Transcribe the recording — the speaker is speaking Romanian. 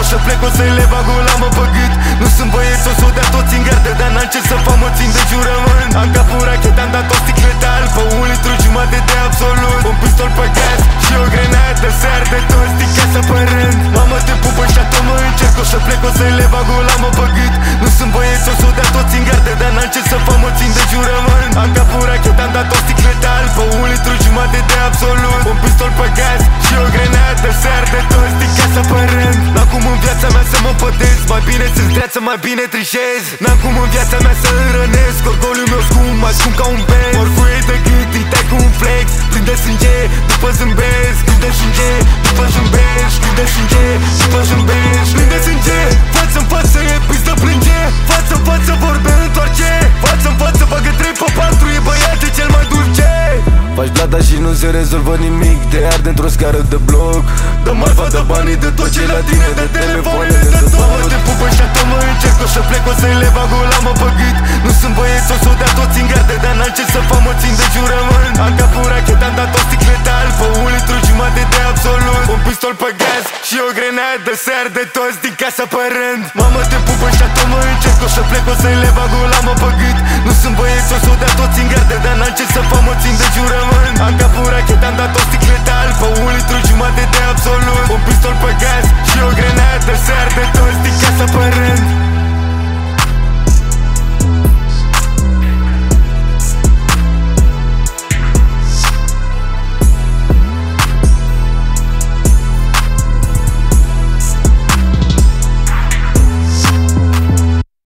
să plec, o să-i le bag o lamă pe gât. Nu sunt băieți, o să o dea toți în gardă, dar n-am ce să fac, mă țin de jurământ. Am capul rachet, am dat o sticlă de alpă, un litru jumate de absolut, un pistol pe gaz și o grenadă. Se arde toți din casa pe rând. Mamă te pupă și atunci mă încerc, o să plec, o să-i le bag o lamă pe gât. Nu sunt băieți, o să o dea toți în gardă, dar n-am ce să fac, mă țin de jurământ. Am capul rachet, am dat o sticlă de alpă, un litru jumate de absolut, un pistol pe gaz și o grenadă. Se arde toți din casa pe rând. N-am cum în viața mea să mă pădesc, mai bine să-ți dreață, mai bine trișez. N-am cum în viața mea să înrănesc, orgoliul meu scump, mai scump ca un benz. Orfuie de gât, îi tai cu un flex, plin de sânge, după zâmbesc. Plin de sânge, după zâmbesc. Plin de sânge, după zâmbesc. Plin de sânge, față-n față, e pistă plânge. Față-n față, vorbe întoarce. Față-n față, bagă 3 pe 4, e băiatul cel mai dulce. Faci blada și nu se rezolvă nimic, te arde într-o scară de bloc. Dă marfa, dă banii, de tot ce la tine, de telefoane, de tot. Mamă te pupă și atunci mă încerc, o să plec, o să-i le bag o lamă pe gât. Nu sunt băieți, o să o dea toți în gardă, dar n-am ce să fac, mă țin de jurământ. Am capul rachet, am dat o sticlă de alpă, un litru jumate de absolut, un pistol pe gaz și o grenadă. Se arde toți din casa pe rând. Mamă te pupă și atunci mă încerc, o să plec, o să-i le bag o lamă pe gât. Nu sunt băieți, o să o dea toți în gardă, dar n-am ce să fac, mă țin de jurământ. Am capul rachet, am dat o sticlă de alpă, un litru jumate de absolut, un pistol pe gaz